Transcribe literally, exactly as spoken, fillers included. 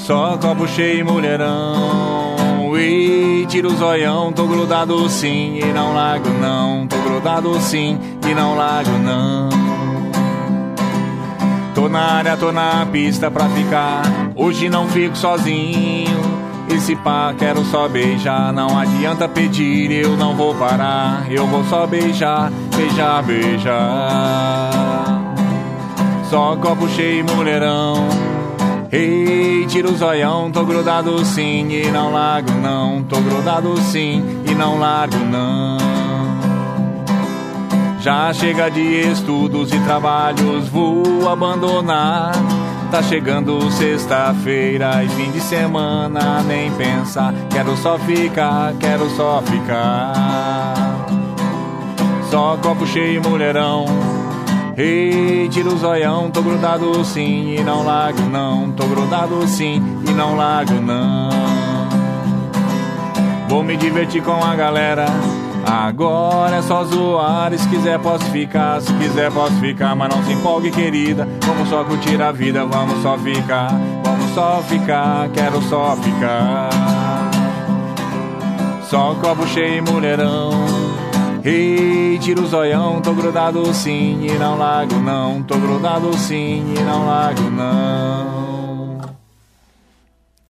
Só copo cheio e mulherão. E tiro o zoião, tô grudado sim e não largo não. Tô grudado sim e não largo não. Tô na área, tô na pista pra ficar. Hoje não fico sozinho. E se pá, quero só beijar. Não adianta pedir, eu não vou parar. Eu vou só beijar, beijar, beijar. Só copo cheio e mulherão. Ei, tiro o zoião, tô grudado sim e não largo não. Tô grudado sim e não largo não. Já chega de estudos e trabalhos, vou abandonar. Tá chegando sexta-feira e fim de semana, nem pensar. Quero só ficar, quero só ficar. Só copo cheio e mulherão. Ei, tiro o zoião, tô grudado sim e não largo não. Tô grudado sim e não largo não. Vou me divertir com a galera. Agora é só zoar, se quiser posso ficar, se quiser posso ficar, mas não se empolgue querida, vamos só curtir a vida, vamos só ficar, vamos só ficar, quero só ficar. Só copo cheio e mulherão. Ei, tiro o zoião, tô grudado sim e não largo não. Tô grudado sim e não largo não.